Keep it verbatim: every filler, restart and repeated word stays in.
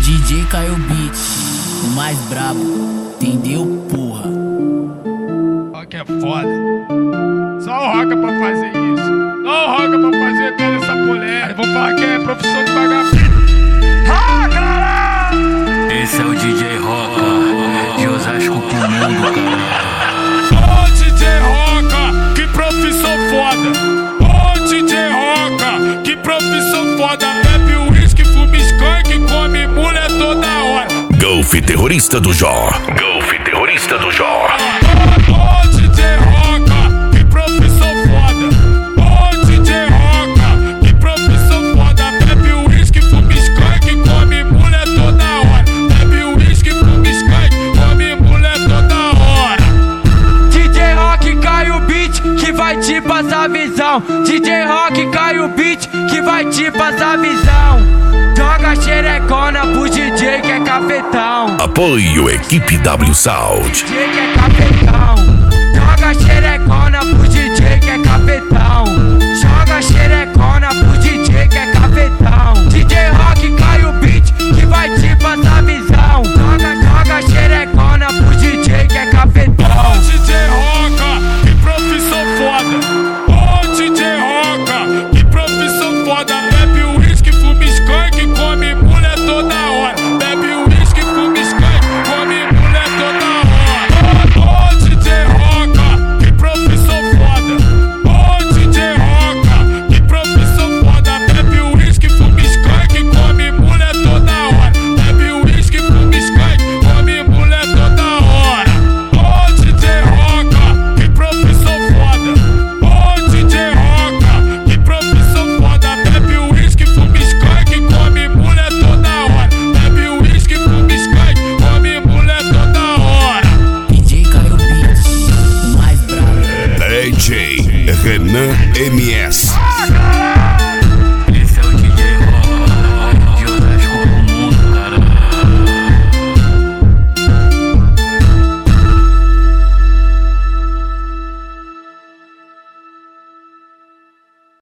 D J Caio Beat, o mais brabo, entendeu, porra? Rock é foda. Só o Roca pra fazer isso. Só o Roca pra fazer toda essa polêmica. Aí vou falar que é profissão de vagabundo. Esse é o D J Roca, de Osasco pro mundo, cara. Ô D J Roca, que profissão foda. Ô D J Roca, que profissão foda. Bebe uísque, fuma skunk, come mulher toda hora. Golf terrorista do Jó. Golf terrorista do Jó. Ô D J Roca, que profissão foda. Ô D J Roca, que profissão foda. Bebe uísque, fuma skunk, come mulher toda hora. Bebe uísque, fuma skunk, come mulher toda hora. D J Rock cai o beat que vai te passar visão. D J Rock cai o beat que vai te passar visão. Joga xerecona pro D J que é cafetão. Apoio Equipe W Sound. D J que é cafetão. Joga xerecona pro D J que é cafetão. Joga xerecona pro D J que é cafetão. D J Rock cai o beat que vai te passar visão. Joga, joga xerecona pro D J que é cafetão. Ô D J Roca, que profissão foda. Ô D J Roca, que profissão foda. Bebe uísque, fuma skunk, come mulher toda hora. Bebe uísque, fuma skunk, come mulher toda hora. Ô D J Roca, que profissão foda. Ô D J Roca, que profissão foda. Bebe uísque, fuma skunk, come mulher toda hora. Bebe uísque, fuma skunk, come mulher toda hora. Ô D J Roca, que profissão foda. Ô D J Roca, que profissão foda. Bebe uísque, fuma skunk, come mulher toda hora. Bebe uísque, fuma skunk, come mulher toda hora. D J Caio Beat, o mais brabo. D J Renan M S.